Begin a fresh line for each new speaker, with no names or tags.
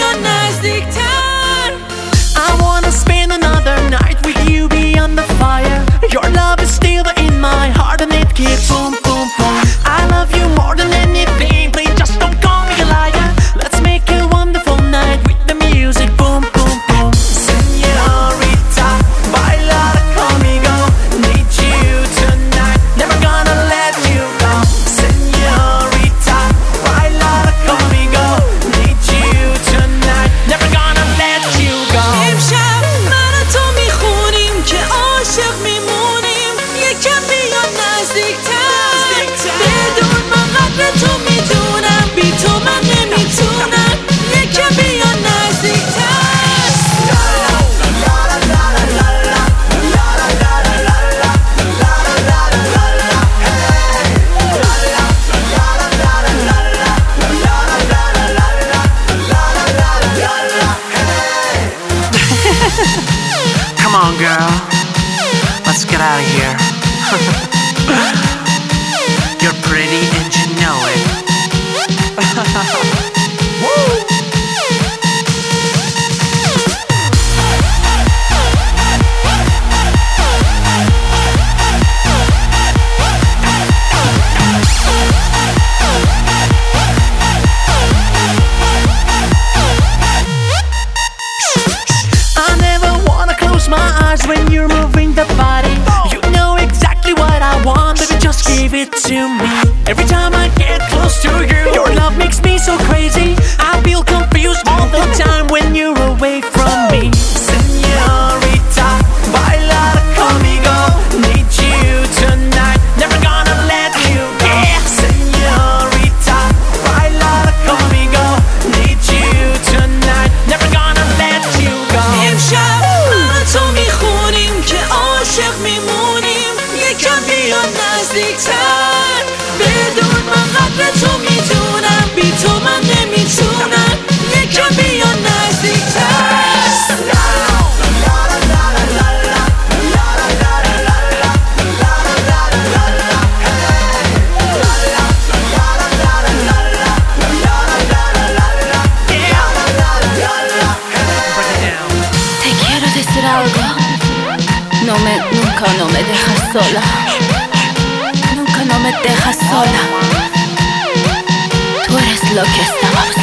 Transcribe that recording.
بیان نزدیکتر.
I wanna spend another night with you beyond the fire. Your love is still in my heart and it keeps boom, boom, boom. I love you more than anything, please just don't call me a liar. Let's make a wonderful night with the music, boom, boom, boom. Señorita, baila conmigo. Need you tonight, never gonna let you go. Señorita, baila conmigo. Need you tonight, never gonna let you go.
امشب من و تو میخونیم که عاشق میمونیم. یکم بیان نزدیکتر. بدون من قدر تو میدونم، بی تو من نمیتونم. یکم بیان نزدیکتر.
Come on, girl. Let's get out of here. You're pretty and you know it. Woo! I never wanna close my eyes when you're moving the body. You know exactly what I want, baby, just give it to me. Every time I get close to you, your love makes me so crazy. I feel confused all the time when you're away from me. Señorita, baila conmigo. Need you tonight, never gonna let you go. Señorita, baila conmigo. Need you tonight, never gonna let you go.
امشب من و تو میخونیم که عاشق میمونیم. یکم بیان نزدیکتر. بدون من قدر تو میدونم، بی تو من نمیتونم. یکم بیان نزدیکتر.
Te quiero decir algo. Nunca no me dejas sola. Nunca no me dejas sola. Tú eres lo que estaba buscando.